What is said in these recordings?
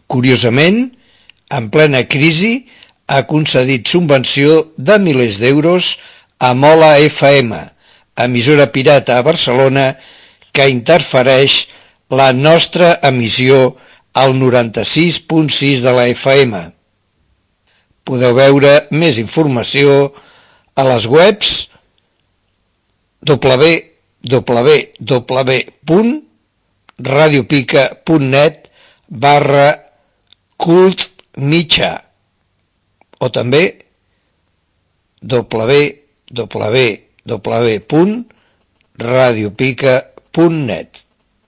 Curiosament, en plena crisi, ha concedit subvenció de milers d'euros a Mola FM, emissora pirata a Barcelona que interfereix la nostra emissió al 96.6 de la FM. Podeu veure més informació a les webs www.radiopica.net/cultmitjà o també www.radiopica.net.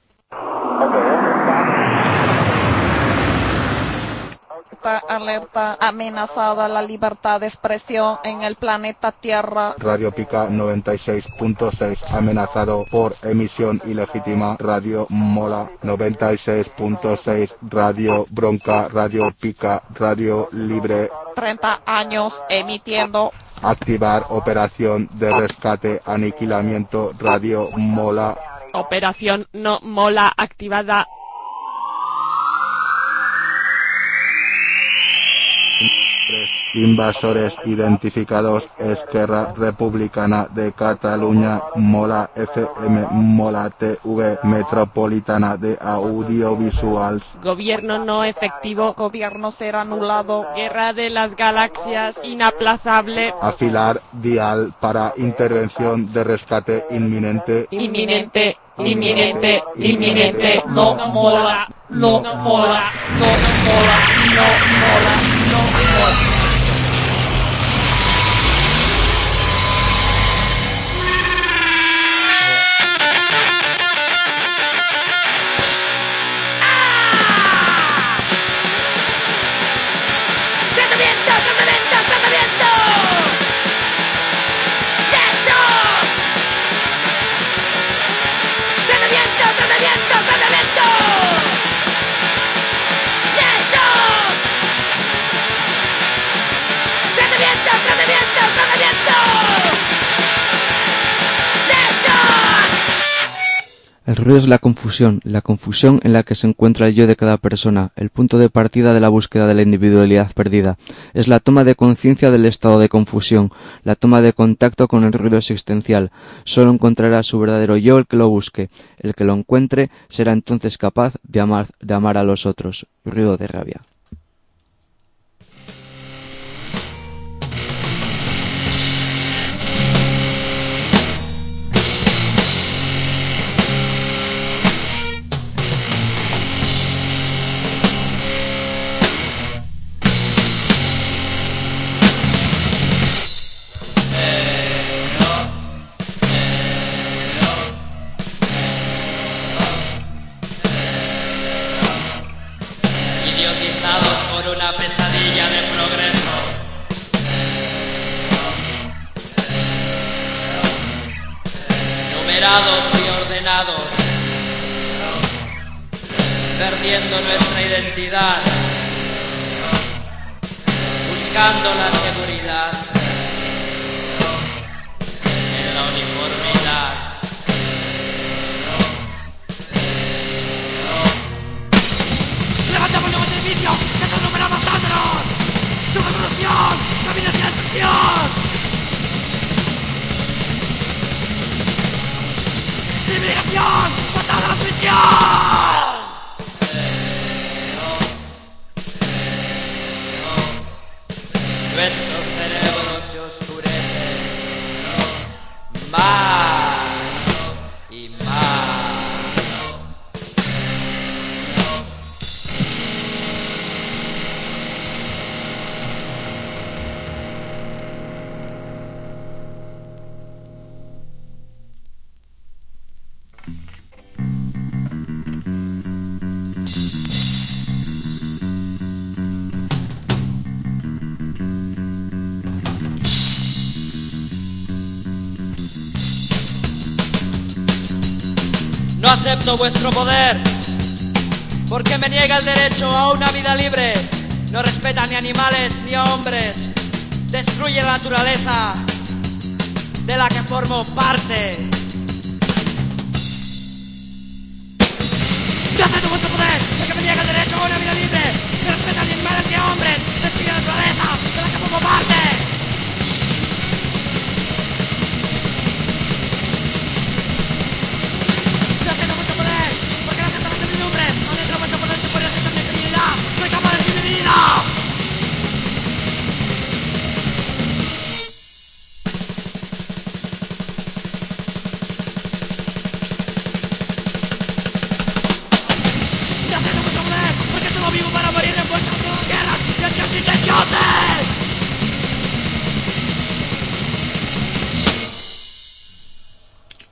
Alerta, amenazada la libertad de expresión en el planeta Tierra. Radio Pica 96.6 amenazado por emisión ilegítima. Radio Mola 96.6, Radio Bronca, Radio Pica, Radio Libre. 30 años emitiendo. Activar operación de rescate, aniquilamiento. Radio Mola. Operación no mola activada. Invasores identificados: Esquerra Republicana de Cataluña, Mola FM, Mola TV, Metropolitana de Audiovisuals. Gobierno no efectivo. Gobierno será anulado. Guerra de las galaxias inaplazable. Afilar dial para intervención de rescate inminente. Inminente, inminente, inminente. No mola, no mola, no mola, no mola, no mola. El ruido es la confusión en la que se encuentra el yo de cada persona, el punto de partida de la búsqueda de la individualidad perdida. Es la toma de conciencia del estado de confusión, la toma de contacto con el ruido existencial. Solo encontrará su verdadero yo el que lo busque. El que lo encuentre será entonces capaz de amar a los otros. Ruido de rabia. Y ordenados, perdiendo nuestra identidad, buscando la seguridad en la uniformidad. ¡Levantamos nuevo servicio! ¡Que es el número matándonos! ¡Su revolución! ¡Camino hacia la destrucción! ¡Liberación! ¡Patada a la prisión! Nuestros cerebros se oscurecen más y más. No acepto vuestro poder, porque me niega el derecho a una vida libre. No respeta ni animales ni a hombres. Destruye la naturaleza de la que formo parte. No acepto vuestro poder, porque me niega el derecho a una vida libre.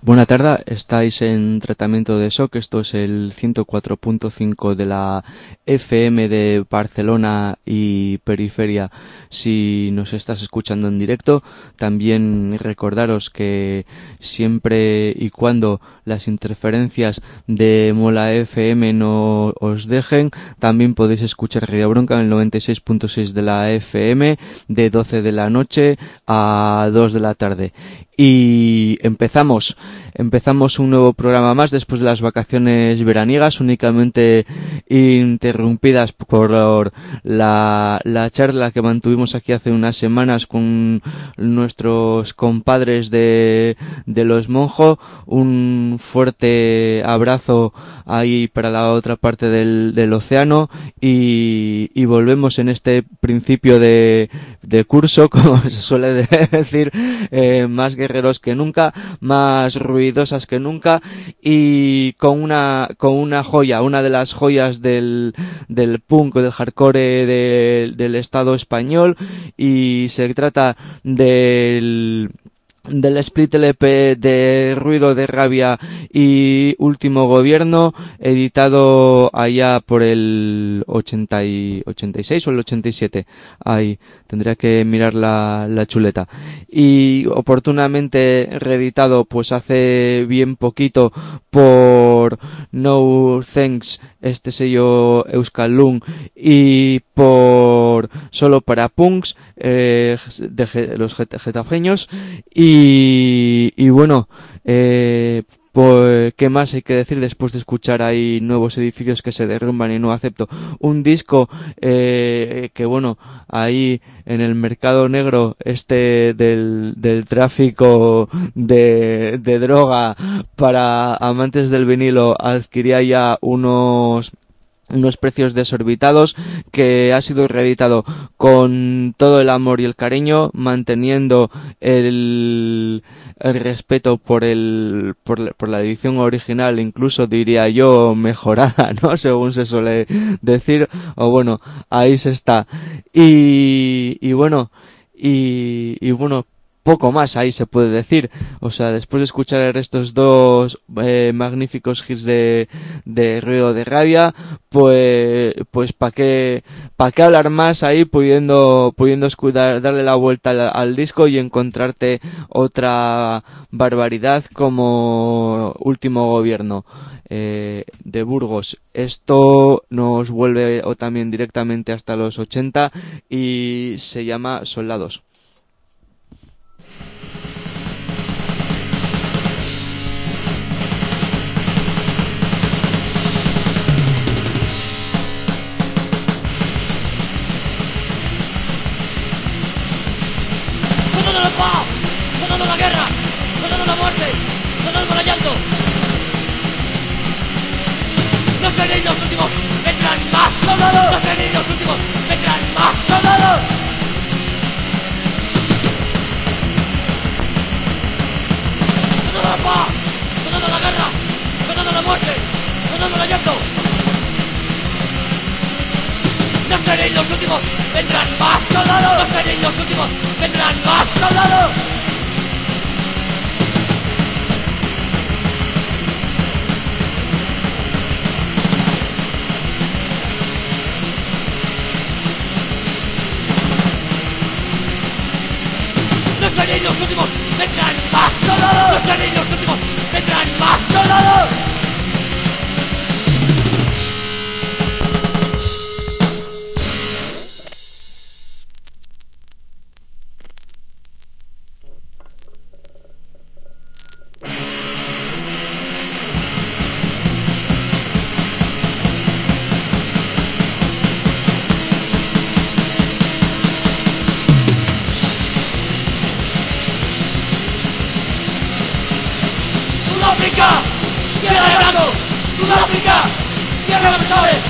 Buena tarde, estáis en Tratamiento de Shock, esto es el 104.5 de la FM de Barcelona y periferia si nos estás escuchando en directo. También recordaros que siempre y cuando las interferencias de Mola FM no os dejen, también podéis escuchar Radio Bronca en el 96.6 de la FM de 12 de la noche a 2 de la tarde. Y empezamos un nuevo programa más después de las vacaciones veraniegas, únicamente interrumpidas por la charla que mantuvimos aquí hace unas semanas con nuestros compadres de Los Monjo. Un fuerte abrazo ahí para la otra parte del océano y volvemos en este principio de curso, como se suele decir, más guerreros que nunca, más ruidosas que nunca y con una joya, una de las joyas del punk o del hardcore del Estado español, y se trata del split LP de Ruido de Rabia y Último Gobierno, editado allá por el 86 o el 87. Ahí tendría que mirar la chuleta. Y oportunamente reeditado pues hace bien poquito por No Thanks, este sello Euskaldun, y por Solo para Punks, de los getafeños. Y bueno, pues, ¿qué más hay que decir después de escuchar ahí Nuevos edificios que se derrumban y no acepto? Un disco que bueno, ahí en el mercado negro del tráfico de droga para amantes del vinilo adquiría ya unos precios desorbitados, que ha sido reeditado con todo el amor y el cariño, manteniendo el respeto por la edición original, incluso diría yo mejorada, ¿no? Según se suele decir, o bueno, ahí se está. Y bueno, poco más ahí se puede decir. O sea, después de escuchar estos dos magníficos hits de Ruido de Rabia, pues ¿para qué hablar más ahí, pudiendo darle la vuelta al disco y encontrarte otra barbaridad como Último Gobierno de Burgos. Esto nos vuelve o también directamente hasta los 80 y se llama Soldados. ¡Soldado la guerra! ¡Soldado la muerte! ¡Soldado el llanto! ¡No seréis los últimos! ¡Vendrán más soldados! ¡No seréis los últimos! ¡Vendrán más soldados! ¡Soldado la paz! ¡Soldado la guerra! ¡Soldado la muerte! ¡Soldado el llanto! ¡No seréis los últimos! ¡Vendrán más soldados! ¡No seréis los últimos! ¡Vendrán más soldados! ¡No seréis los últimos! ¡Vendrán más soldados! ¡No seréis los últimos! ¡Vendrán más soldados! ¡Sudáfrica! ¡Tierra de grano! ¡Sudáfrica! ¡Tierra de metales!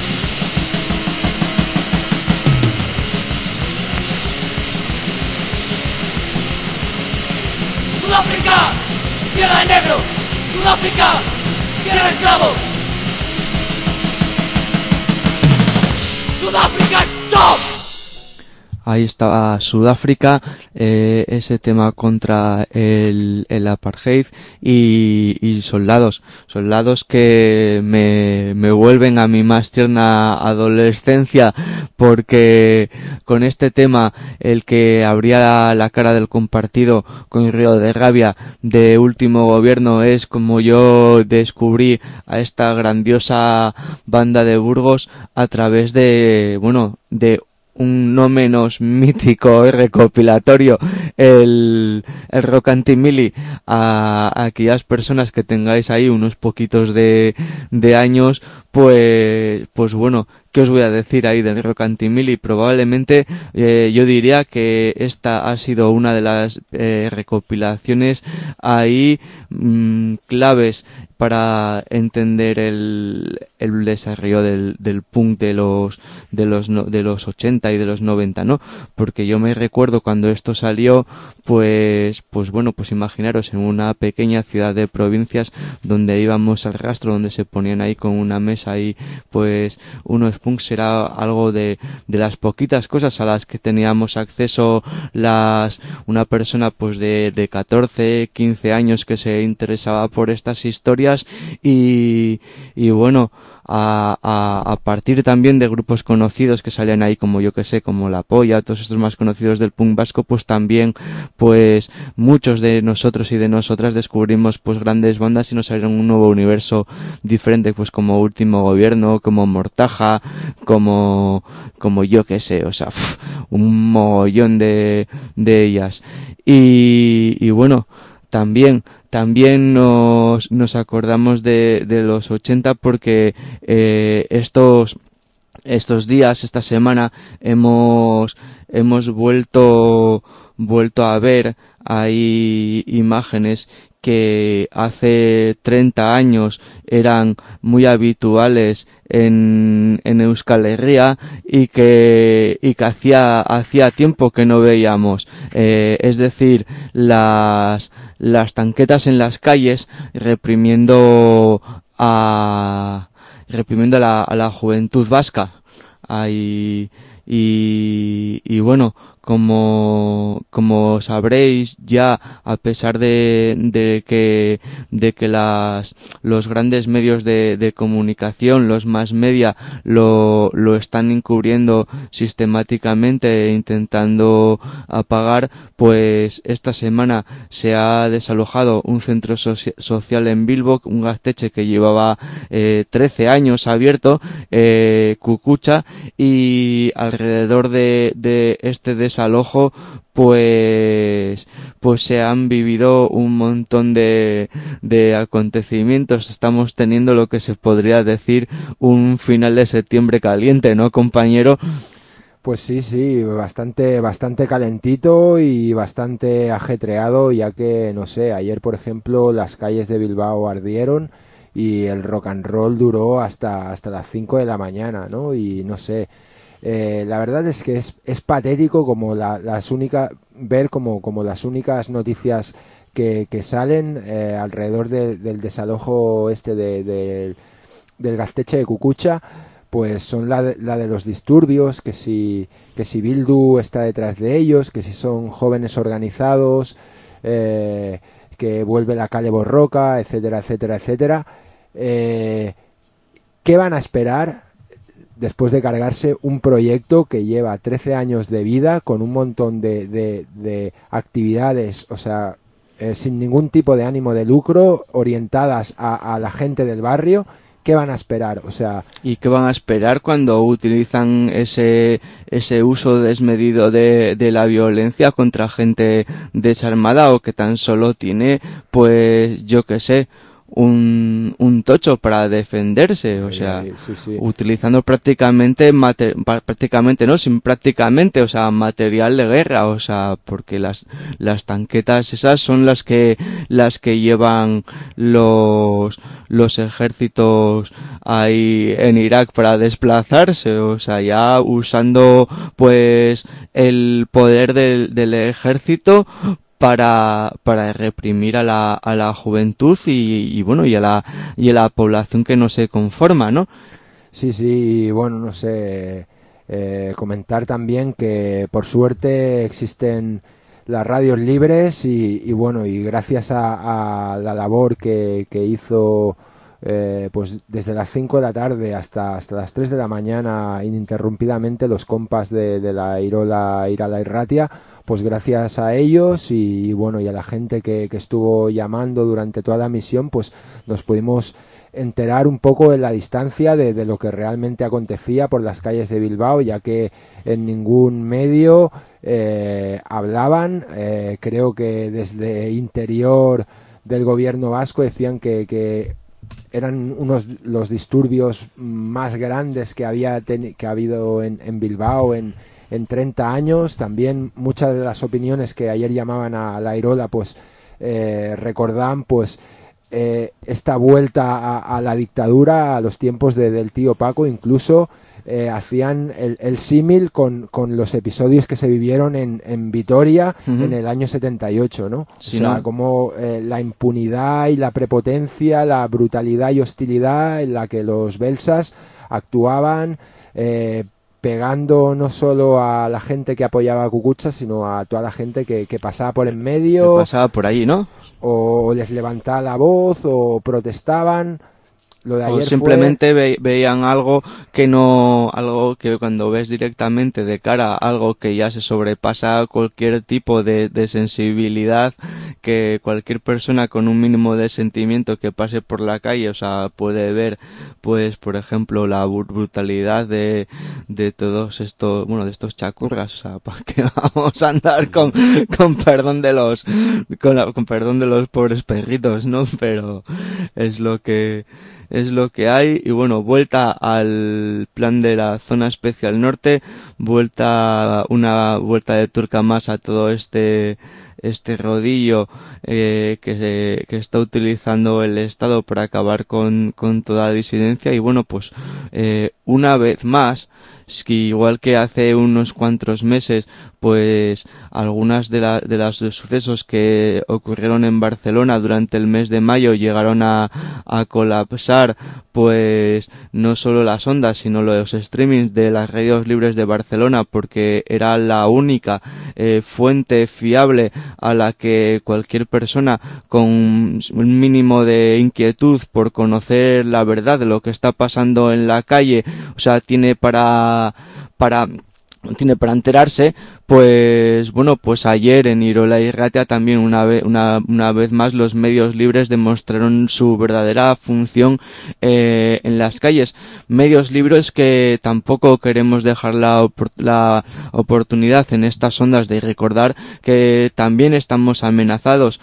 ¡Sudáfrica! ¡Tierra de negro! ¡Sudáfrica! ¡Tierra de esclavo! ¡Sudáfrica, stop! Ahí estaba Sudáfrica, ese tema contra el apartheid y soldados que me vuelven a mi más tierna adolescencia, porque con este tema, el que abría la cara del compartido con Río de Rabia de Último Gobierno, es como yo descubrí a esta grandiosa banda de Burgos a través de un no menos mítico y recopilatorio, el Rocantimili. A aquellas personas que tengáis ahí unos poquitos de años, pues bueno, ¿qué os voy a decir ahí del Rocantimili? Probablemente yo diría que esta ha sido una de las recopilaciones ahí claves para entender el desarrollo del punk de los 80 y de los 90, ¿no? Porque yo me recuerdo cuando esto salió, pues imaginaros, en una pequeña ciudad de provincias donde íbamos al rastro, donde se ponían ahí con una mesa y pues unos punks, era algo de las poquitas cosas a las que teníamos acceso una persona pues de 14, 15 años que se interesaba por estas historias y bueno, a partir también de grupos conocidos que salían ahí, como yo que sé, como La Polla, todos estos más conocidos del punk vasco, pues también pues muchos de nosotros y de nosotras descubrimos pues grandes bandas y nos salieron un nuevo universo diferente, pues como Último Gobierno, como Mortaja, como yo que sé, o sea, un mogollón de ellas. Y bueno, también nos acordamos de los 80 porque estos días, esta semana, hemos vuelto a ver ahí imágenes que hace 30 años eran muy habituales en Euskal Herria y que hacía tiempo que no veíamos, es decir, las tanquetas en las calles reprimiendo a la juventud vasca. Ahí, y bueno, como sabréis ya, a pesar de que los grandes medios de comunicación, los mass media, lo están encubriendo sistemáticamente e intentando apagar, pues esta semana se ha desalojado un centro social en Bilbo, un gazteche que llevaba 13 años abierto, Kukucha, y alrededor de este desalojo pues se han vivido un montón de acontecimientos. Estamos teniendo lo que se podría decir un final de septiembre caliente, ¿no, compañero? Pues sí, bastante calentito y bastante ajetreado, ya que, no sé, ayer, por ejemplo, las calles de Bilbao ardieron y el rock and roll duró hasta las 5 de la mañana, ¿no? Y no sé, la verdad es que es patético como las únicas noticias que salen alrededor del desalojo del gazteche de Kukucha, pues son la de los disturbios, que si Bildu está detrás de ellos, que si son jóvenes organizados, que vuelve la Kale Borroka, etcétera, etcétera, etcétera. ¿Qué van a esperar después de cargarse un proyecto que lleva 13 años de vida, con un montón de actividades, o sea, sin ningún tipo de ánimo de lucro, orientadas a la gente del barrio? ¿Qué van a esperar? O sea, ¿y qué van a esperar cuando utilizan ese uso desmedido de la violencia contra gente desarmada o que tan solo tiene, pues yo qué sé, un tocho para defenderse? O sea, sí. Utilizando prácticamente, o sea, material de guerra, o sea, porque las tanquetas esas son las que llevan los ejércitos ahí en Irak para desplazarse, o sea, ya usando pues el poder del ejército para reprimir a la juventud y bueno, y a la población que no se conforma, ¿no? Sí, bueno, no sé, Comentar también que por suerte existen las radios libres y bueno, y gracias a la labor que hizo pues desde las 5 de la tarde hasta las 3 de la mañana ininterrumpidamente los compas de la Irala Irratia, pues gracias a ellos y bueno, y a la gente que estuvo llamando durante toda la misión, pues nos pudimos enterar un poco en la distancia de lo que realmente acontecía por las calles de Bilbao, ya que en ningún medio hablaban. Creo que desde interior del gobierno vasco decían que eran los disturbios más grandes que ha habido en Bilbao en 30 años. También muchas de las opiniones que ayer llamaban a la Irola pues recordaban pues esta vuelta a la dictadura, a los tiempos del tío Paco. Incluso hacían el símil con los episodios que se vivieron en Vitoria en el año 78, ¿no? Sí, o sea, ¿no? como la impunidad y la prepotencia, la brutalidad y hostilidad en la que los belsas actuaban, pegando no solo a la gente que apoyaba a Cucucha, sino a toda la gente que pasaba por en medio. Que pasaba por ahí, ¿no? O les levantaba la voz o protestaban. Lo de ayer o simplemente veían algo que cuando ves directamente de cara, algo que ya se sobrepasa cualquier tipo de sensibilidad, que cualquier persona con un mínimo de sentimiento que pase por la calle, o sea, puede ver, pues, por ejemplo, la brutalidad de todos estos, bueno, de estos chacurras, o sea, ¿para qué vamos a andar con perdón de los, con perdón de los pobres perritos, ¿no? Pero es lo que hay. Y bueno, vuelta al plan de la zona especial norte, una vuelta de tuerca más a todo este rodillo que está utilizando el Estado para acabar con toda disidencia. Y bueno, pues una vez más, es que igual que hace unos cuantos meses, pues algunas de los sucesos que ocurrieron en Barcelona durante el mes de mayo llegaron a colapsar, pues no solo las ondas, sino los streamings de las radios libres de Barcelona, porque era la única fuente fiable a la que cualquier persona con un mínimo de inquietud por conocer la verdad de lo que está pasando en la calle, o sea, tiene para enterarse. Pues bueno, pues ayer en Irola Irratia también una vez más los medios libres demostraron su verdadera función en las calles. Medios libres que tampoco queremos dejar la oportunidad en estas ondas de recordar que también estamos amenazados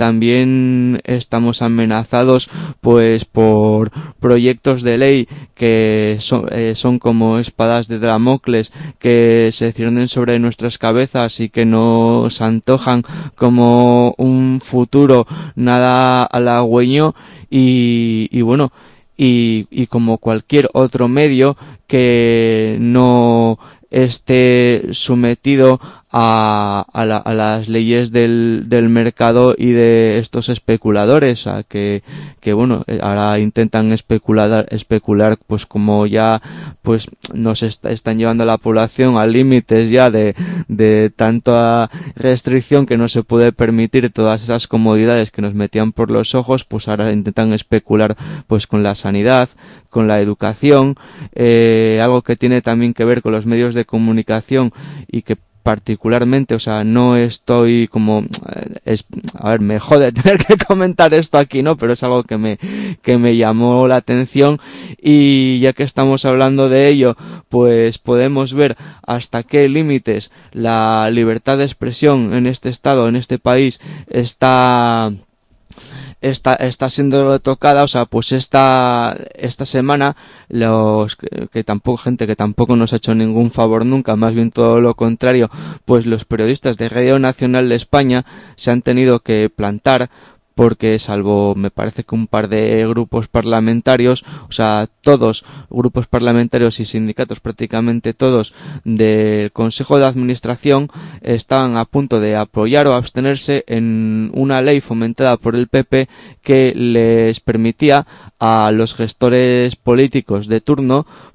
pues por proyectos de ley que son como espadas de Damocles que se ciernen sobre nuestras cabezas y que nos antojan como un futuro nada halagüeño y bueno, y como cualquier otro medio que no esté sometido a las leyes del mercado y de estos especuladores, a que bueno, ahora intentan especular pues como ya pues nos están llevando a la población a límites ya de tanta restricción que no se puede permitir todas esas comodidades que nos metían por los ojos, pues ahora intentan especular pues con la sanidad, con la educación, algo que tiene también que ver con los medios de comunicación y que particularmente, o sea, no estoy como a ver, me jode tener que comentar esto aquí, ¿no? Pero es algo que me llamó la atención, y ya que estamos hablando de ello, pues podemos ver hasta qué límites la libertad de expresión en este estado, en este país, está siendo tocada. O sea, pues esta semana gente que tampoco nos ha hecho ningún favor nunca, más bien todo lo contrario, pues los periodistas de Radio Nacional de España se han tenido que plantar, porque salvo me parece que un par de grupos parlamentarios, o sea, todos grupos parlamentarios y sindicatos, prácticamente todos del Consejo de Administración, estaban a punto de apoyar o abstenerse en una ley fomentada por el PP que les permitía a los gestores políticos de turno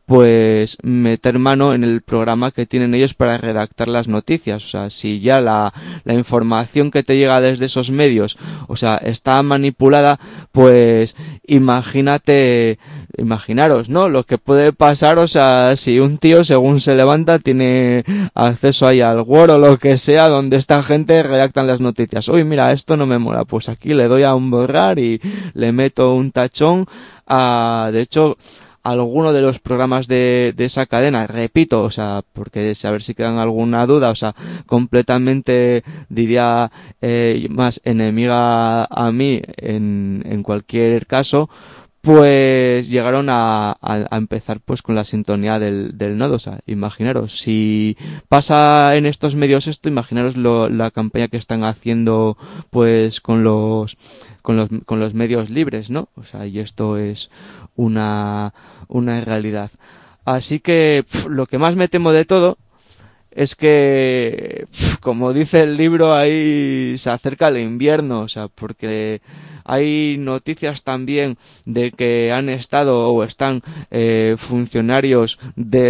pues meter mano en el programa que tienen ellos para redactar las noticias. O sea, si ya la información que te llega desde esos medios, o sea, está manipulada, pues imaginaros, ¿no? Lo que puede pasar, o sea, si un tío según se levanta tiene acceso ahí al Word o lo que sea, donde esta gente redactan las noticias. Uy, mira, esto no me mola, pues aquí le doy a un borrar y le meto un tachón. De hecho, alguno de los programas de esa cadena, repito, o sea, porque a ver si quedan alguna duda, o sea, completamente diría más enemiga a mí en cualquier caso, pues llegaron a empezar pues con la sintonía del nodo. O sea, imaginaros, si pasa en estos medios esto, imaginaros la campaña que están haciendo pues con los medios libres, ¿no? O sea, y esto es una realidad. Así que lo que más me temo de todo es que, como dice el libro, ahí se acerca el invierno, o sea, porque hay noticias también de que han estado o están funcionarios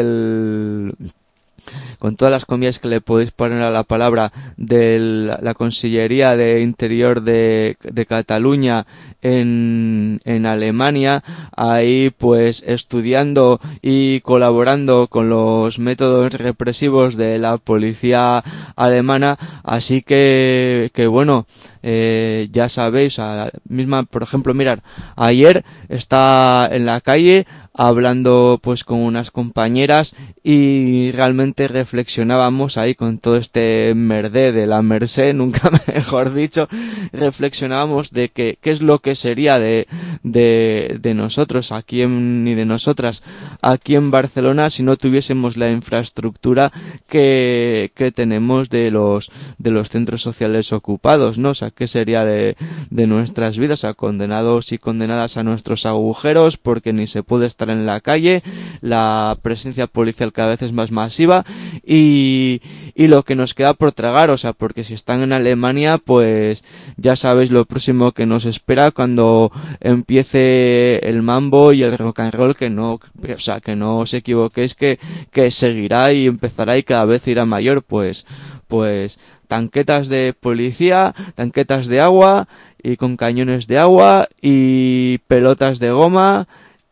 con todas las comillas que le podéis poner a la palabra, de la Consellería de Interior de Cataluña en Alemania, ahí pues estudiando y colaborando con los métodos represivos de la policía alemana. Así que bueno, ya sabéis, por ejemplo, mirad, ayer está en la calle hablando pues con unas compañeras y realmente reflexionábamos ahí con todo este merdé de la Merced, nunca mejor dicho, reflexionábamos de qué es lo que sería de nosotros aquí y de nosotras aquí en Barcelona si no tuviésemos la infraestructura que tenemos de los centros sociales ocupados, ¿no? O sea, qué sería de nuestras vidas, o sea, condenados y condenadas a nuestros agujeros porque ni se puede estar en la calle, la presencia policial cada vez es más masiva y lo que nos queda por tragar, o sea, porque si están en Alemania, pues ya sabéis lo próximo que nos espera cuando empiece el mambo y el rock and roll, que no os equivoquéis, que seguirá y empezará y cada vez irá mayor, pues tanquetas de policía, tanquetas de agua y con cañones de agua y pelotas de goma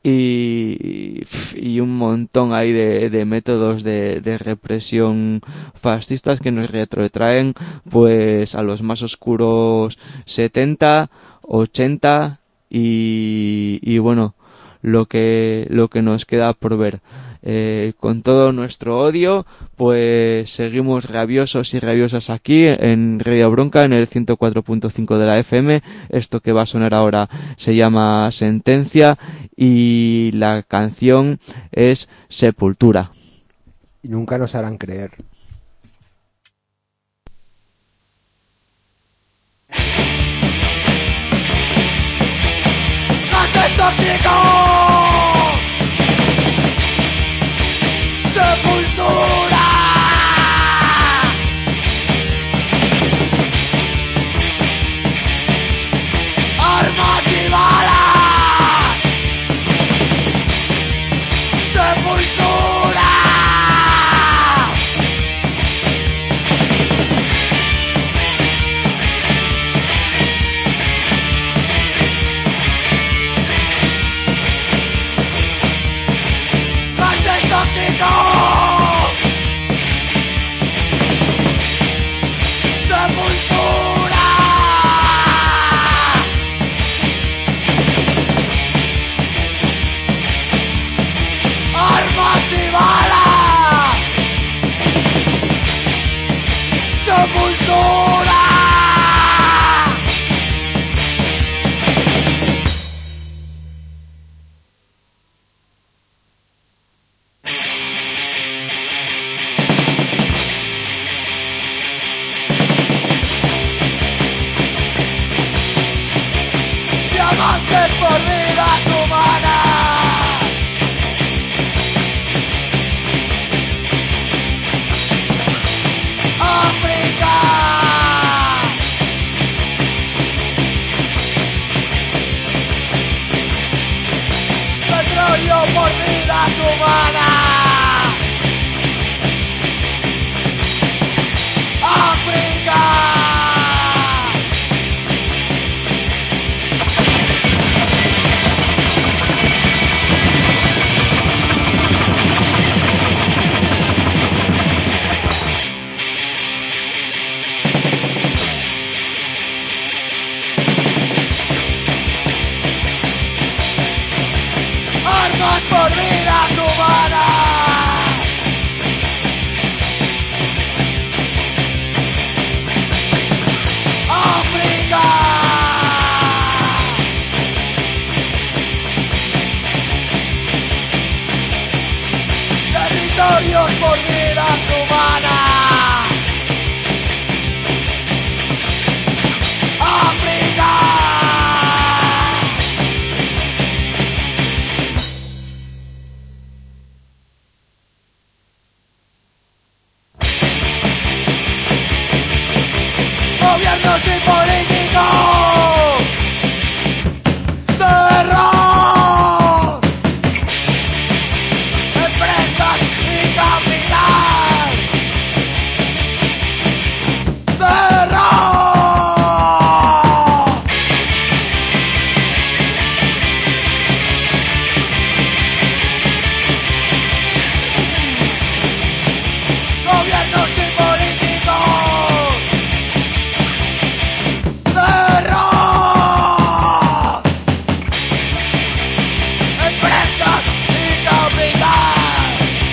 y un montón ahí de métodos de represión fascistas que nos retrotraen pues a los más oscuros 70, 80 y bueno, lo que nos queda por ver. Con todo nuestro odio, pues seguimos rabiosos y rabiosas aquí en Radio Bronca, en el 104.5 de la FM. Esto que va a sonar ahora se llama Sentencia y la canción es Sepultura. Y nunca nos harán creer. ¡Gases tóxicos! ¡Sepultura! ¡Armas y balas! ¡Sepultura! por vidas humanas. África. Gobiernos y políticos. Terror. Empresas y capital. Terror. Gobiernos y políticos. Terror. Empresas y capital.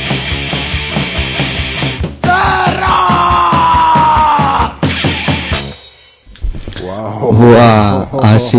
Terror. Buah,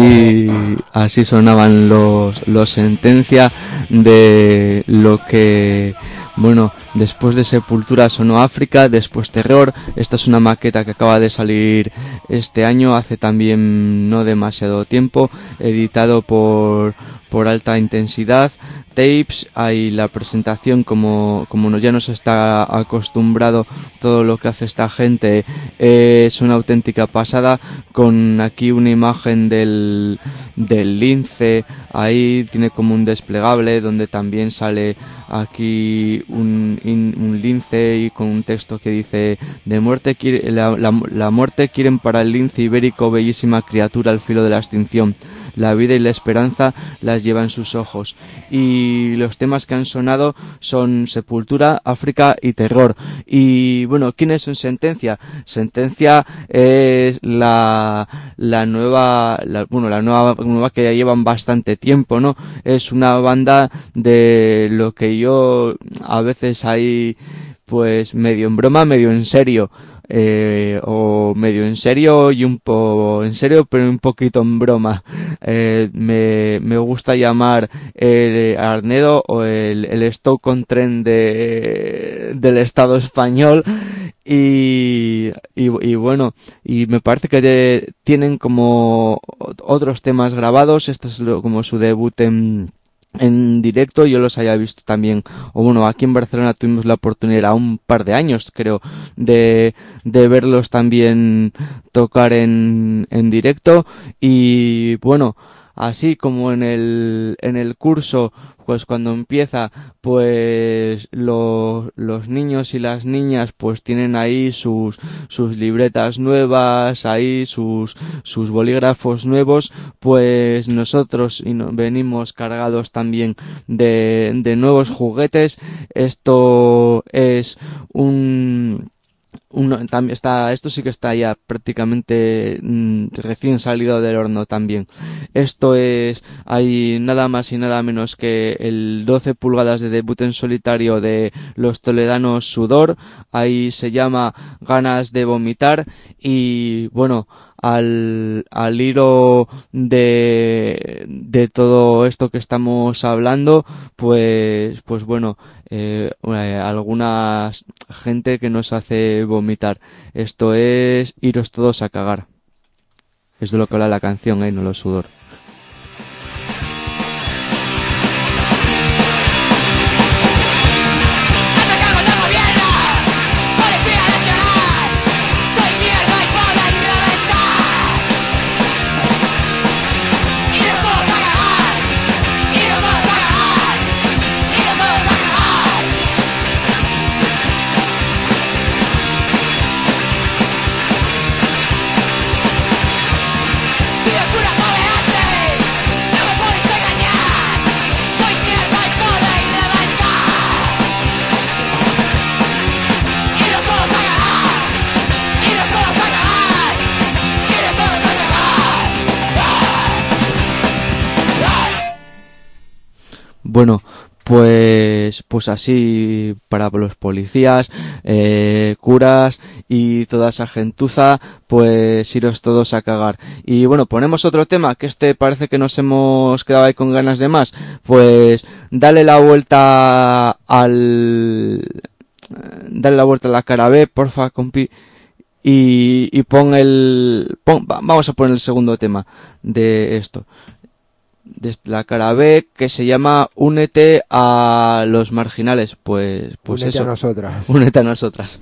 así sonaban los Sentencia, de lo que, bueno, después de Sepultura sonó África, después Terror. Esta es una maqueta que acaba de salir este año, hace también no demasiado tiempo, editado por Alta Intensidad Tapes. Hay la presentación, como ya nos está acostumbrado todo lo que hace esta gente, es una auténtica pasada, con aquí una imagen del lince. Ahí tiene como un desplegable donde también sale aquí un lince y con un texto que dice: de muerte la muerte quieren para el lince ibérico, bellísima criatura al filo de la extinción. La vida y la esperanza las lleva en sus ojos. Y los temas que han sonado son Sepultura, África y Terror. Y bueno, ¿quiénes son Sentencia? Sentencia es la nueva que ya llevan bastante tiempo, ¿no? Es una banda de lo que yo a veces hay, pues medio en broma, medio en serio. O medio en serio y un poco en serio, pero un poquito en broma. Me gusta llamar el Arnedo o el Stoke-on-Trent del Estado español. Y bueno, y me parece que tienen como otros temas grabados. Este es como su debut en directo. Yo los haya visto también, o bueno, aquí en Barcelona tuvimos la oportunidad un par de años, creo, de verlos también tocar en directo. Y bueno, así como en el curso, pues cuando empieza, pues los niños y las niñas pues tienen ahí sus libretas nuevas, ahí sus bolígrafos nuevos, pues nosotros venimos cargados también de nuevos juguetes. Esto es esto sí que está ya prácticamente recién salido del horno también. Esto hay nada más y nada menos que el 12 pulgadas de debut en solitario de los toledanos Sudor. Ahí se llama Ganas de vomitar. Y bueno, al hilo de todo esto que estamos hablando, pues bueno, alguna gente que nos hace vomitar. Esto es Iros todos a cagar. Es de lo que habla la canción, no los Sudor. Bueno, pues así para los policías, curas y toda esa gentuza, pues iros todos a cagar. Y bueno, ponemos otro tema, que parece que nos hemos quedado ahí con ganas de más. Pues dale la vuelta al dale la vuelta a la cara B, porfa, compi, y vamos a poner el segundo tema de esto, de la cara B, que se llama Únete a los marginales. Pues únete eso. A nosotras. Únete a nosotras.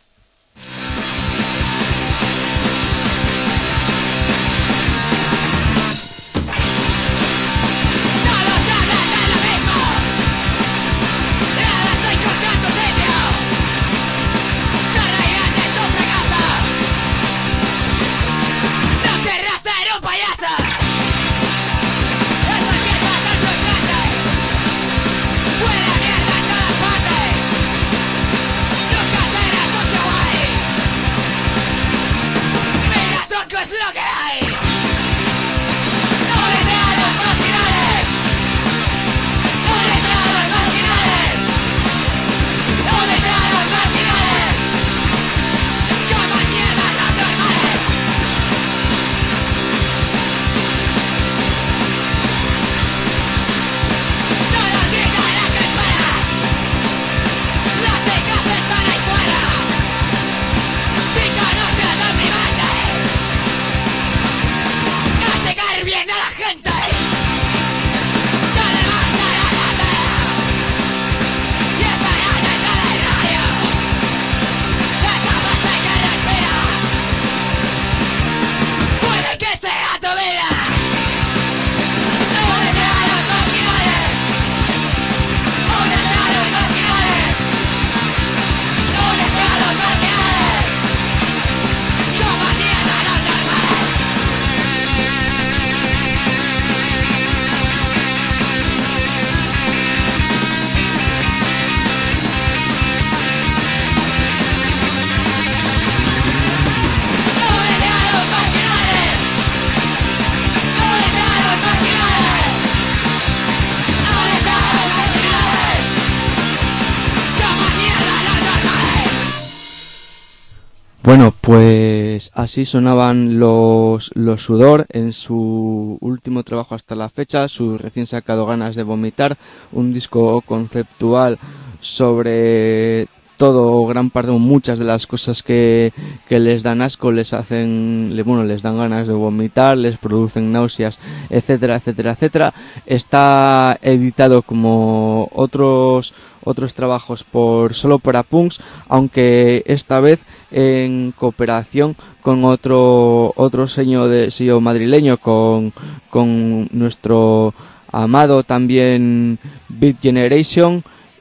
Bueno, pues así sonaban los Sudor en su último trabajo hasta la fecha, su recién sacado Ganas de Vomitar, un disco conceptual sobre todo, gran parte, muchas de las cosas que les dan asco, les dan ganas de vomitar, les producen náuseas, etcétera, etcétera, etcétera. Está editado como otros trabajos solo para punks, aunque esta vez en cooperación con otro sello madrileño, con nuestro amado también Beat Generation.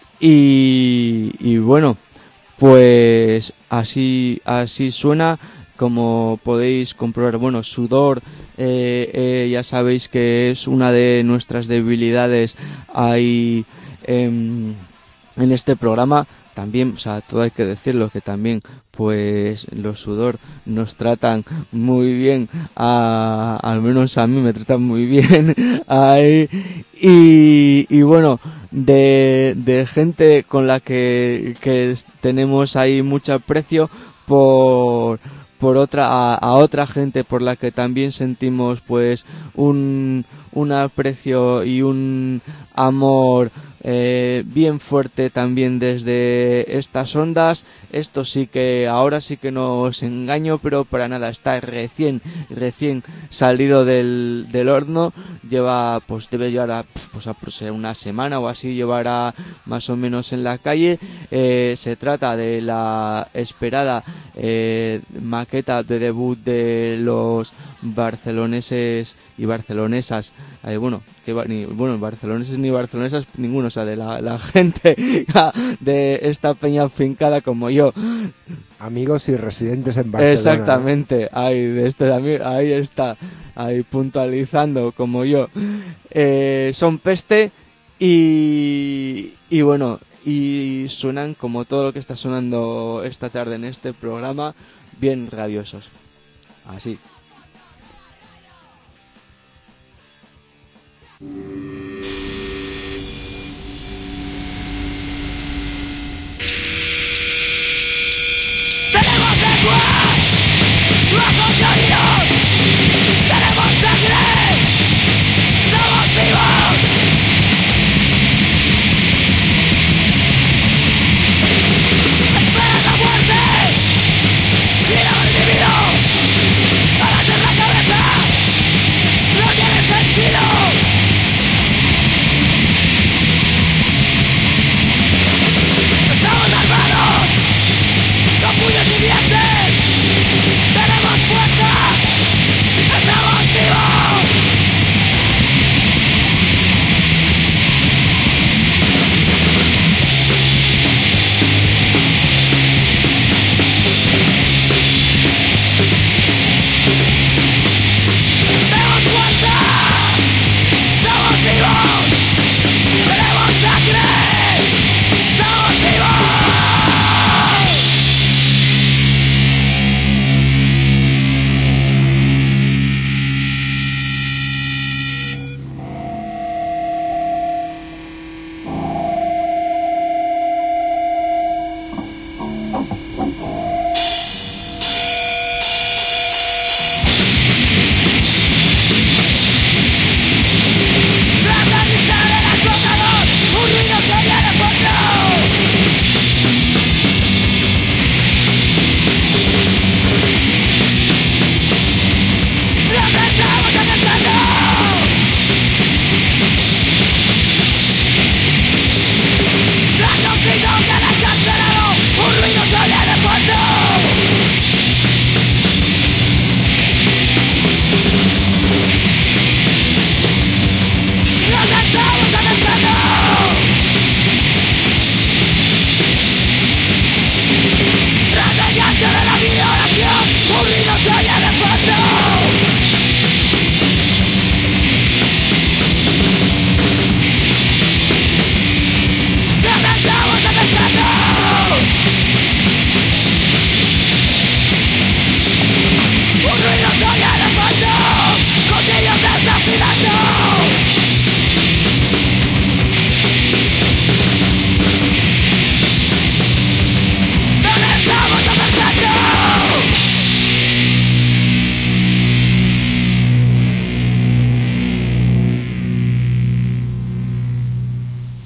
Y bueno, pues así suena, como podéis comprobar. Bueno, Sudor, ya sabéis que es una de nuestras debilidades ahí en este programa. También, o sea, todo hay que decirlo, que también pues los Sudor nos tratan muy bien, al menos a mí me tratan muy bien ahí, y bueno, de gente con la que tenemos ahí mucho aprecio, a otra gente por la que también sentimos pues un aprecio y un amor bien fuerte también desde estas ondas. Esto sí que ahora sí que no os engaño, pero para nada, está recién salido del horno. Debe llevar una semana o así, llevará más o menos en la calle. Se trata de la esperada maqueta de debut de los barceloneses y barcelonesas, barceloneses ni barcelonesas ninguno, o sea, de la gente de esta peña fincada como yo, amigos y residentes en Barcelona. Exactamente, ahí está, ahí puntualizando como yo. Son peste y bueno, y suenan como todo lo que está sonando esta tarde en este programa, bien rabiosos, así. ¡Tenemos lengua! ¡Ojos y oídos! ¡Tenemos sangre! ¡Somos vivos! ¡Espera!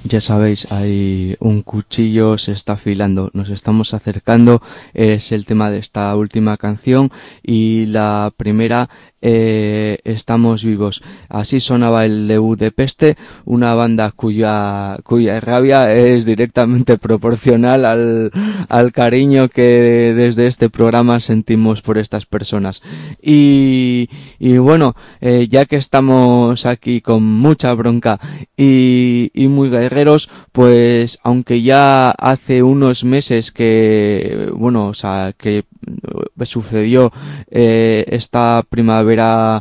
Ya sabéis, hay un cuchillo, se está afilando, nos estamos acercando, es el tema de esta última canción y la primera, Estamos vivos. Así sonaba el debut de Peste, una banda cuya rabia es directamente proporcional al cariño que desde este programa sentimos por estas personas. Y bueno, ya que estamos aquí con mucha bronca y muy guerreros, pues aunque ya hace unos meses que, bueno, o sea, que sucedió esta primavera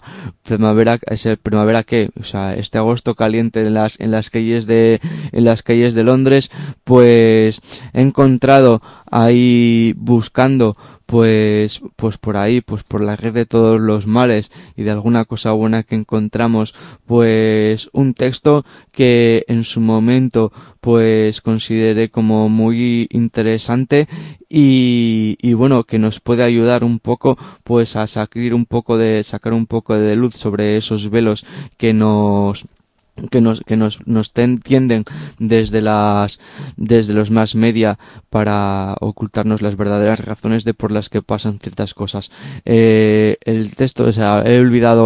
que, o sea, este agosto caliente en las calles de Londres, pues he encontrado ahí buscando pues por ahí, pues por la red de todos los males y de alguna cosa buena que encontramos, pues un texto que en su momento pues consideré como muy interesante y bueno, que nos puede ayudar un poco pues a sacar un poco de luz sobre esos velos que nos tienden desde los más media para ocultarnos las verdaderas razones de por las que pasan ciertas cosas. El texto, o sea, se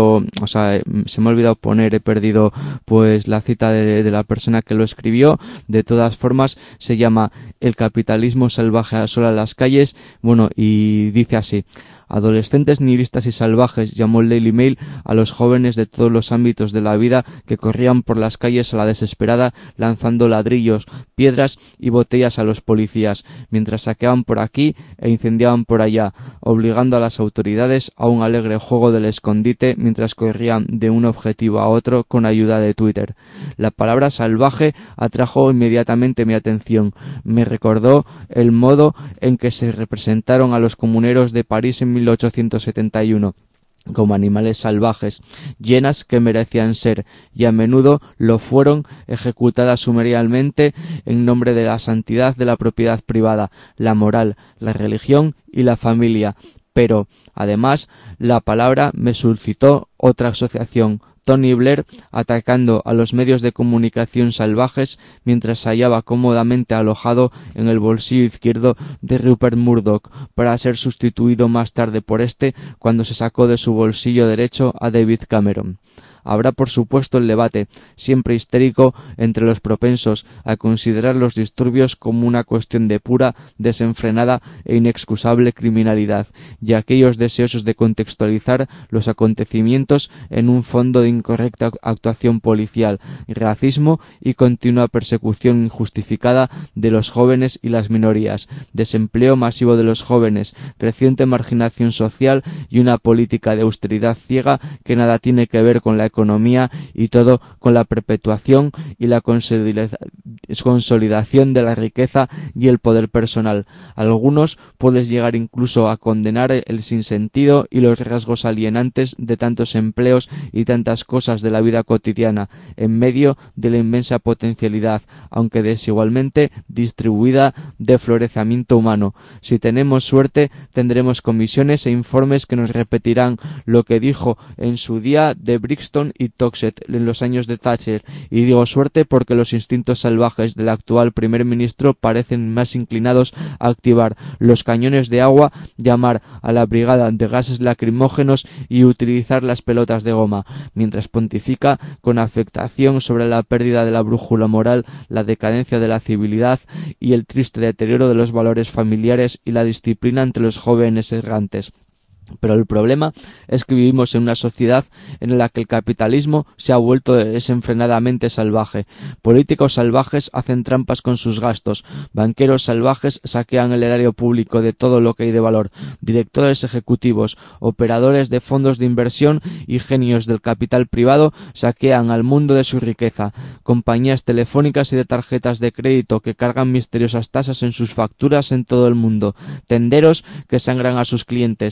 me ha olvidado poner, he perdido pues la cita de la persona que lo escribió. De todas formas, se llama El capitalismo salvaje asola las calles, bueno, y dice así: adolescentes nihilistas y salvajes, llamó el Daily Mail a los jóvenes de todos los ámbitos de la vida que corrían por las calles a la desesperada lanzando ladrillos, piedras y botellas a los policías, mientras saqueaban por aquí e incendiaban por allá, obligando a las autoridades a un alegre juego del escondite mientras corrían de un objetivo a otro con ayuda de Twitter. La palabra salvaje atrajo inmediatamente mi atención. Me recordó el modo en que se representaron a los comuneros de París en 1871 como animales salvajes, llenas que merecían ser, y a menudo lo fueron, ejecutadas sumariamente en nombre de la santidad de la propiedad privada, la moral, la religión y la familia. Pero, además, la palabra me suscitó otra asociación: Tony Blair atacando a los medios de comunicación salvajes mientras se hallaba cómodamente alojado en el bolsillo izquierdo de Rupert Murdoch, para ser sustituido más tarde por este cuando se sacó de su bolsillo derecho a David Cameron. Habrá, por supuesto, el debate, siempre histérico, entre los propensos a considerar los disturbios como una cuestión de pura, desenfrenada e inexcusable criminalidad, y aquellos deseosos de contextualizar los acontecimientos en un fondo de incorrecta actuación policial, racismo y continua persecución injustificada de los jóvenes y las minorías, desempleo masivo de los jóvenes, creciente marginación social y una política de austeridad ciega que nada tiene que ver con la economía y todo con la perpetuación y la consolidación de la riqueza y el poder personal. Algunos puedes llegar incluso a condenar el sinsentido y los rasgos alienantes de tantos empleos y tantas cosas de la vida cotidiana en medio de la inmensa potencialidad, aunque desigualmente distribuida, de florecimiento humano. Si tenemos suerte, tendremos comisiones e informes que nos repetirán lo que dijo en su día de Brixton y Toxet en los años de Thatcher, y digo suerte porque los instintos salvajes del actual primer ministro parecen más inclinados a activar los cañones de agua, llamar a la brigada de gases lacrimógenos y utilizar las pelotas de goma, mientras pontifica con afectación sobre la pérdida de la brújula moral, la decadencia de la civilidad y el triste deterioro de los valores familiares y la disciplina entre los jóvenes errantes. Pero el problema es que vivimos en una sociedad en la que el capitalismo se ha vuelto desenfrenadamente salvaje. Políticos salvajes hacen trampas con sus gastos. Banqueros salvajes saquean el erario público de todo lo que hay de valor. Directores ejecutivos, operadores de fondos de inversión y genios del capital privado saquean al mundo de su riqueza. Compañías telefónicas y de tarjetas de crédito que cargan misteriosas tasas en sus facturas en todo el mundo. Tenderos que sangran a sus clientes y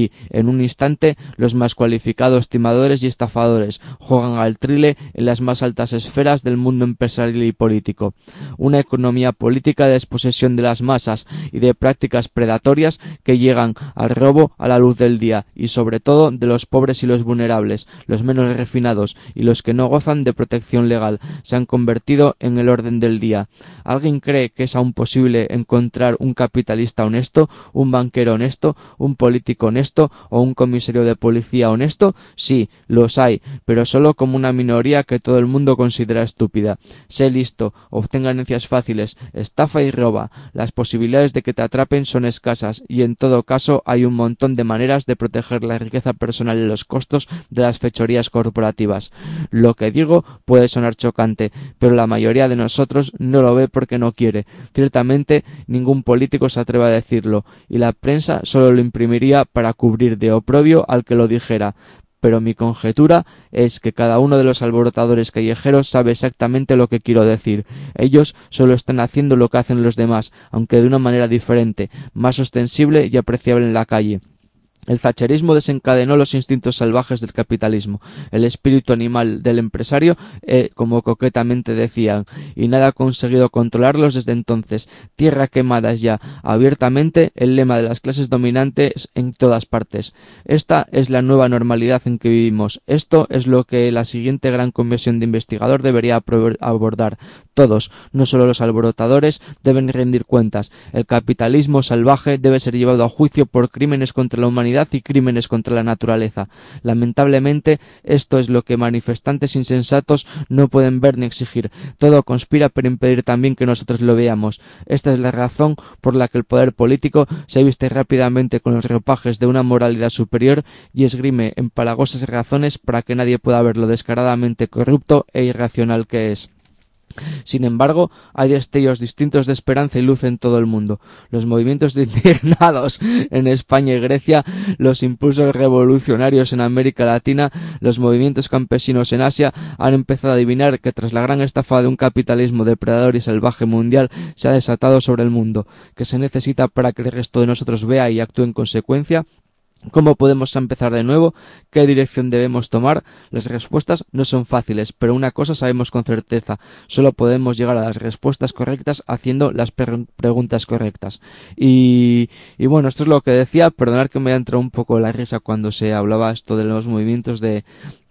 y, en un instante, los más cualificados timadores y estafadores juegan al trile en las más altas esferas del mundo empresarial y político. Una economía política de desposesión de las masas y de prácticas predatorias que llegan al robo a la luz del día y, sobre todo, de los pobres y los vulnerables, los menos refinados y los que no gozan de protección legal, se han convertido en el orden del día. ¿Alguien cree que es aún posible encontrar un capitalista honesto, un banquero honesto, un político honesto o un comisario de policía honesto? Sí, los hay, pero solo como una minoría que todo el mundo considera estúpida. Sé listo, obtén ganancias fáciles, estafa y roba. Las posibilidades de que te atrapen son escasas y en todo caso hay un montón de maneras de proteger la riqueza personal y los costos de las fechorías corporativas. Lo que digo puede sonar chocante, pero la mayoría de nosotros no lo ve porque no quiere. Ciertamente ningún político se atreve a decirlo, y la prensa solo lo imprimiría para cubrir de oprobio al que lo dijera. Pero mi conjetura es que cada uno de los alborotadores callejeros sabe exactamente lo que quiero decir. Ellos solo están haciendo lo que hacen los demás, aunque de una manera diferente, más ostensible y apreciable en la calle. El thatcherismo desencadenó los instintos salvajes del capitalismo, el espíritu animal del empresario, como coquetamente decían, y nada ha conseguido controlarlos desde entonces. Tierra quemada es ya, abiertamente, el lema de las clases dominantes en todas partes. Esta es la nueva normalidad en que vivimos. Esto es lo que la siguiente gran comisión de investigador debería abordar. Todos, no solo los alborotadores, deben rendir cuentas. El capitalismo salvaje debe ser llevado a juicio por crímenes contra la humanidad y crímenes contra la naturaleza. Lamentablemente, esto es lo que manifestantes insensatos no pueden ver ni exigir. Todo conspira para impedir también que nosotros lo veamos. Esta es la razón por la que el poder político se viste rápidamente con los ropajes de una moralidad superior y esgrime empalagosas razones para que nadie pueda ver lo descaradamente corrupto e irracional que es. Sin embargo, hay destellos distintos de esperanza y luz en todo el mundo. Los movimientos de indignados en España y Grecia, los impulsos revolucionarios en América Latina, los movimientos campesinos en Asia han empezado a adivinar que tras la gran estafa de un capitalismo depredador y salvaje mundial se ha desatado sobre el mundo, que se necesita para que el resto de nosotros vea y actúe en consecuencia. ¿Cómo podemos empezar de nuevo? ¿Qué dirección debemos tomar? Las respuestas no son fáciles, pero una cosa sabemos con certeza. Solo podemos llegar a las respuestas correctas haciendo las preguntas correctas. Y bueno, esto es lo que decía. Perdonad que me haya entrado un poco la risa cuando se hablaba esto de los movimientos de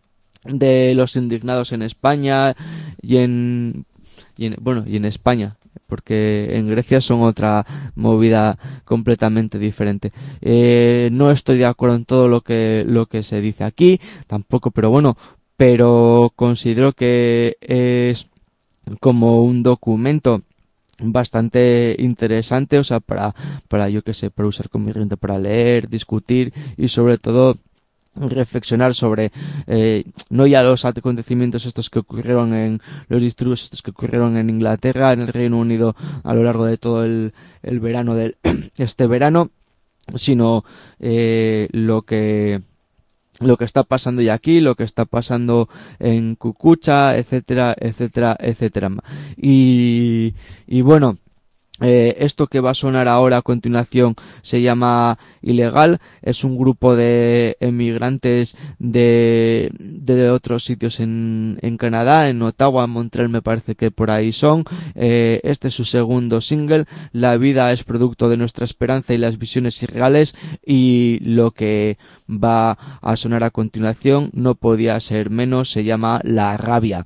los indignados en España y en España, porque en Grecia son otra movida completamente diferente. No estoy de acuerdo en todo lo que se dice aquí, tampoco, pero considero que es como un documento bastante interesante, o sea, para usar como herramienta para leer, discutir y sobre todo reflexionar sobre no ya los acontecimientos estos que ocurrieron en los disturbios estos que ocurrieron en Inglaterra, en el Reino Unido a lo largo de todo el verano este verano, sino lo que está pasando ya aquí, lo que está pasando en Cucucha, etcétera, etcétera, etcétera. Y bueno, esto que va a sonar ahora a continuación se llama Ilegal. Es un grupo de emigrantes de otros sitios en Canadá, en Ottawa, Montreal me parece que por ahí son. Este es su segundo single. La vida es producto de nuestra esperanza y las visiones irreales, y lo que va a sonar a continuación no podía ser menos, se llama La Rabia.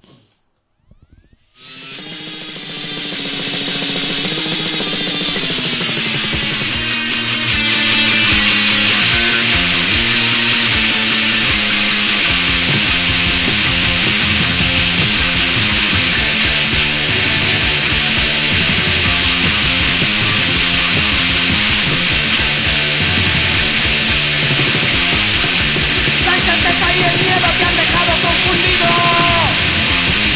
La incerteza y el miedo te han dejado confundido.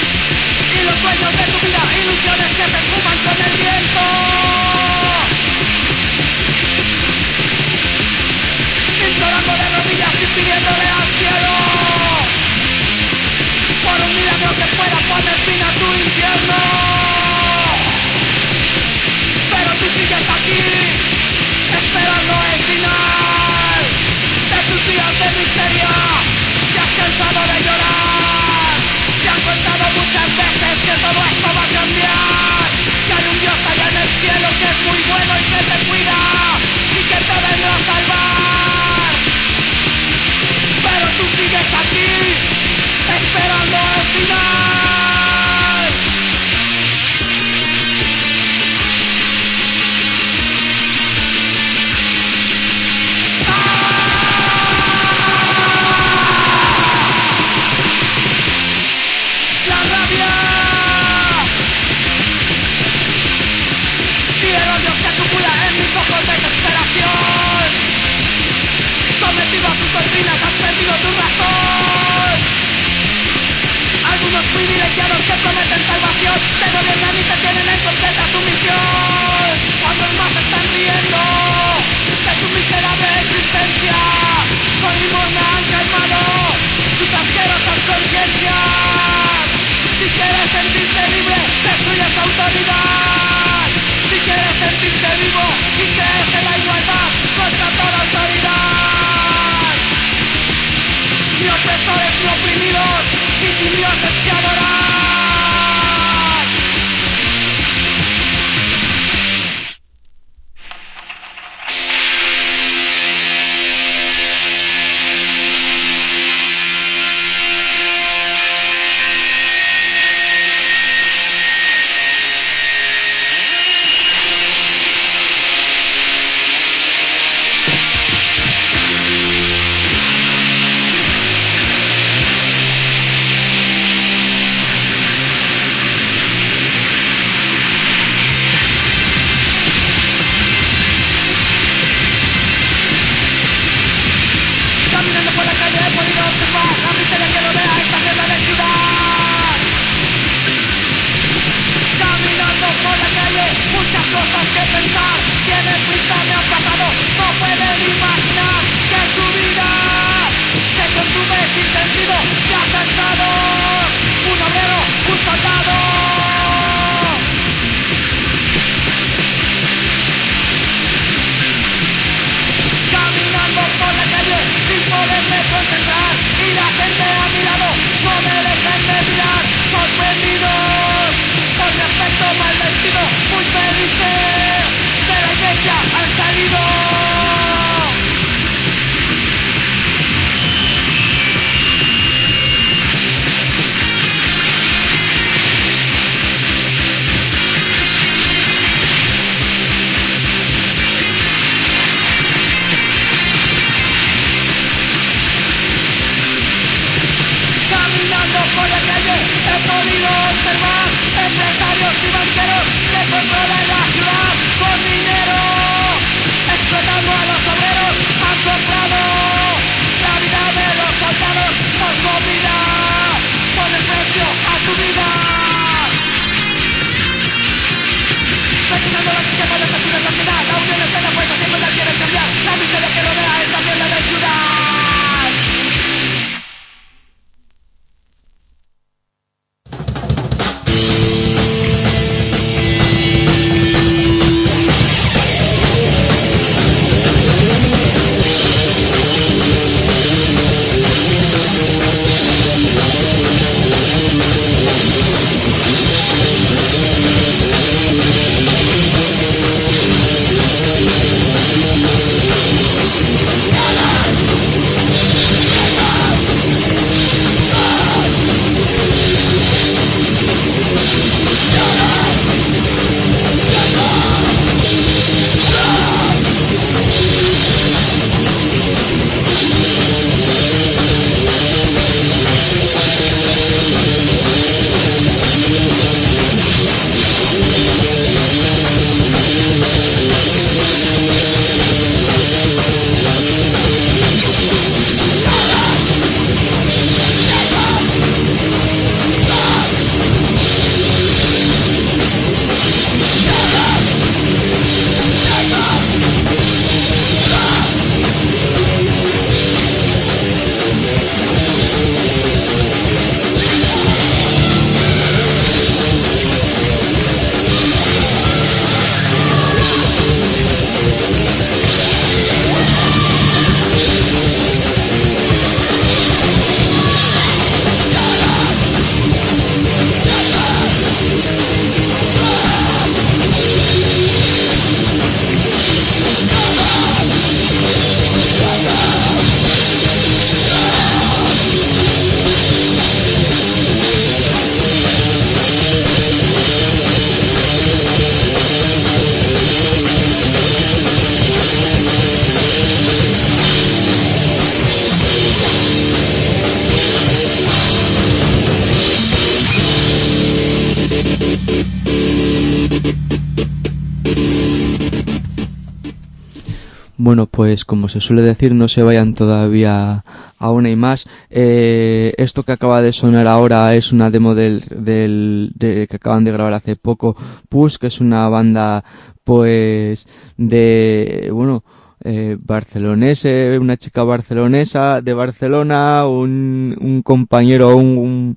Bueno, pues como se suele decir, no se vayan todavía a una y más. Esto que acaba de sonar ahora es una demo que acaban de grabar hace poco, Push, que es una banda pues barcelonese, una chica barcelonesa de Barcelona, un compañero, un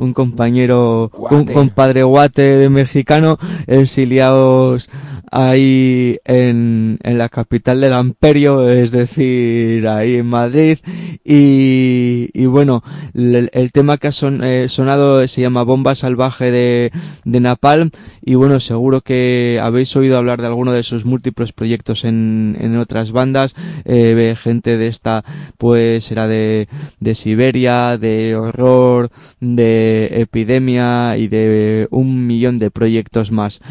compadre guate de mexicano, exiliados ahí en la capital del Amperio, es decir, ahí en Madrid, y bueno, el tema que ha sonado se llama Bomba Salvaje de Napalm, y bueno, seguro que habéis oído hablar de alguno de sus múltiples proyectos en otras bandas. Gente de esta pues era de Siberia, de Horror, de Epidemia y de un millón de proyectos más.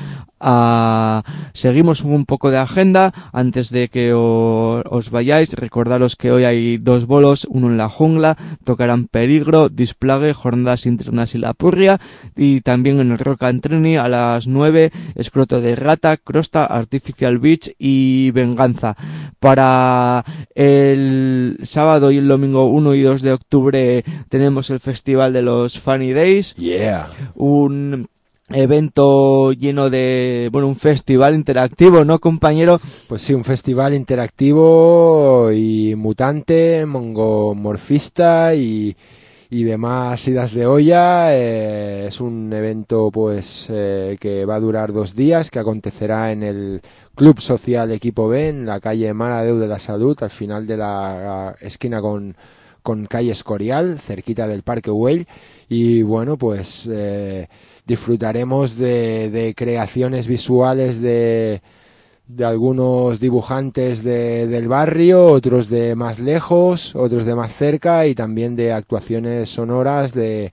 Seguimos un poco de agenda antes de que os vayáis. Recordaros que hoy hay 2 bolos, uno en la jungla, tocarán Peligro, Displague, Jornadas Internas y La Purria, y también en el Rock and Trini a las 9, Escroto de Rata, Crosta, Artificial Beach y Venganza. Para el sábado y el domingo 1 y 2 de octubre tenemos el Festival de los Funny Days. Yeah. Un evento lleno de, un festival interactivo, ¿no, compañero? Pues sí, un festival interactivo y mutante, mongomorfista y demás idas de olla. Es un evento pues que va a durar 2 días, que acontecerá en el Club Social Equipo B, en la calle Mare de Déu de la Salud, al final de la esquina con calle Escorial, cerquita del Parque Güell. Y bueno, pues disfrutaremos de creaciones visuales de algunos dibujantes del barrio, otros de más lejos, otros de más cerca, y también de actuaciones sonoras de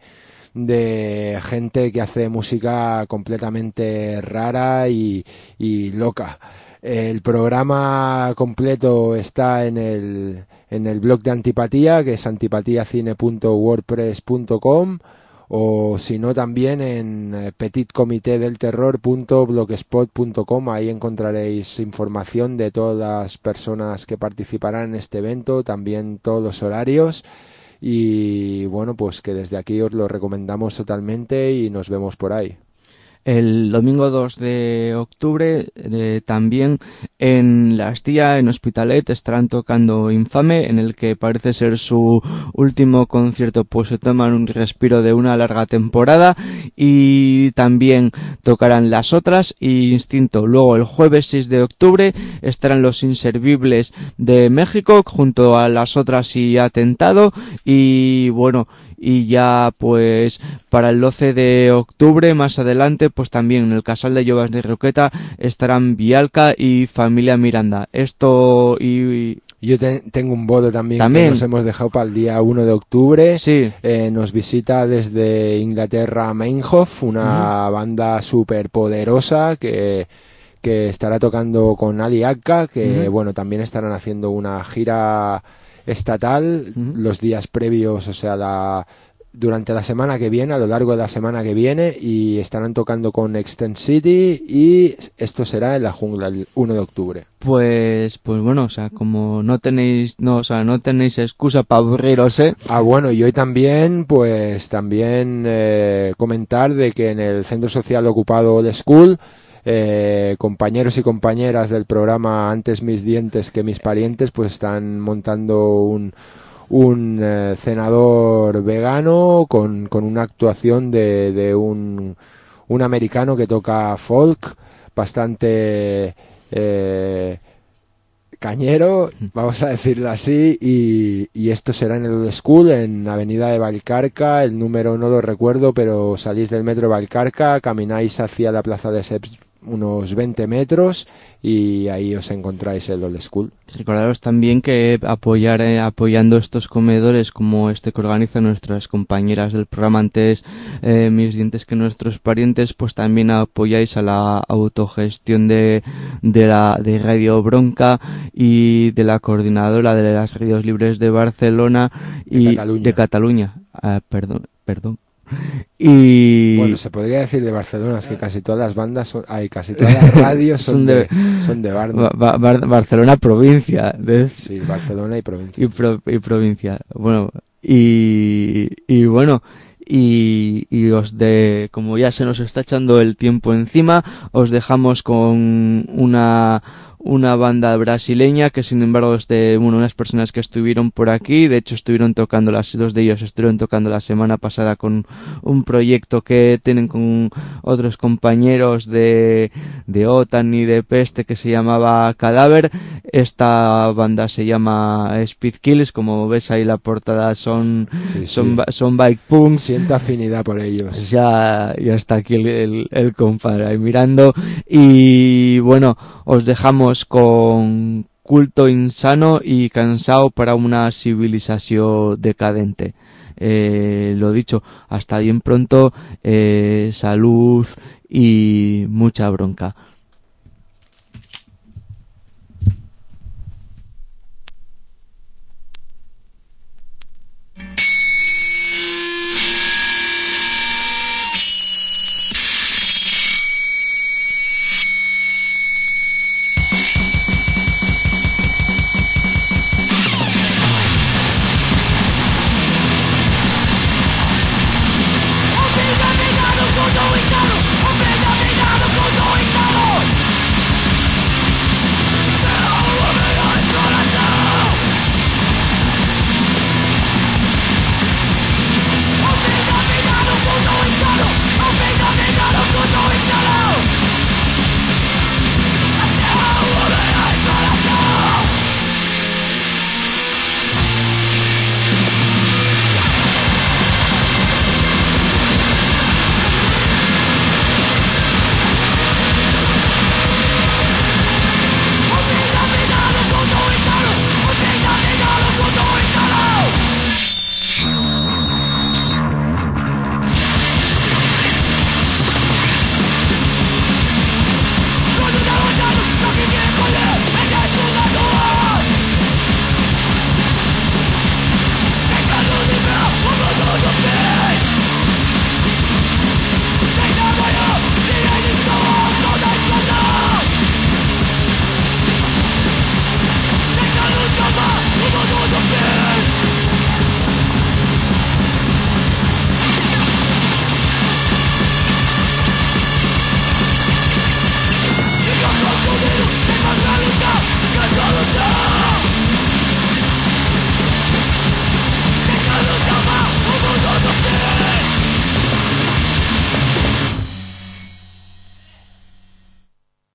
gente que hace música completamente rara y loca. El programa completo está en el blog de Antipatía, que es antipatiacine.wordpress.com, o si no también en petitcomitédelterror.blogspot.com. Ahí encontraréis información de todas las personas que participarán en este evento, también todos los horarios, y bueno, pues que desde aquí os lo recomendamos totalmente y nos vemos por ahí. El domingo 2 de octubre también en La Astilla, en Hospitalet, estarán tocando Infame, en el que parece ser su último concierto, pues se toman un respiro de una larga temporada, y también tocarán Las Otras y Instinto. Luego el jueves 6 de octubre estarán Los Inservibles de México junto a Las Otras y Atentado, y bueno, y ya pues para el 12 de octubre más adelante pues también en el Casal de Llovas de Roqueta estarán Vialca y Familia Miranda. Esto y yo tengo un bolo también que nos hemos dejado para el día 1 de octubre. Sí. Nos visita desde Inglaterra Meinhof, una banda súper poderosa que estará tocando con Ali Akka, que bueno, también estarán haciendo una gira estatal los días previos, o sea, durante la semana que viene, a lo largo de la semana que viene, y estarán tocando con Extend City, y esto será en la jungla el 1 de octubre. Pues bueno, o sea, como no tenéis excusa para aburriros, ¿eh? Bueno, y hoy también comentar de que en el Centro Social Ocupado Old School, compañeros y compañeras del programa Antes mis dientes que mis parientes, pues están montando un cenador vegano con una actuación de un americano que toca folk bastante cañero, vamos a decirlo así, y esto será en el Old School, en Avenida de Vallcarca. El número no lo recuerdo, pero salís del metro de Vallcarca, camináis hacia la plaza de Seps unos 20 metros y ahí os encontráis el Old School. Recordaros también que apoyando estos comedores como este que organizan nuestras compañeras del programa Antes mis dientes que nuestros parientes, pues también apoyáis a la autogestión de Radio Bronca y de la coordinadora de las radios libres de Barcelona y de Cataluña. Perdón. Y bueno, se podría decir de Barcelona, es que casi todas las bandas casi todas las radios son de Barcelona provincia. Sí, Barcelona y provincia. Y provincia. Bueno, y bueno, y como ya se nos está echando el tiempo encima, os dejamos con una banda brasileña que sin embargo unas personas que estuvieron por aquí, de hecho dos de ellos estuvieron tocando la semana pasada con un proyecto que tienen con otros compañeros de OTAN y de Peste que se llamaba Cadáver. Esta banda se llama Speed Kills, como ves ahí la portada son bike punks. Siento afinidad por ellos. Ya está aquí el compadre ahí mirando. Y bueno, os dejamos con Culto Insano y Cansado para una civilización decadente. Lo dicho, hasta bien pronto, salud y mucha bronca.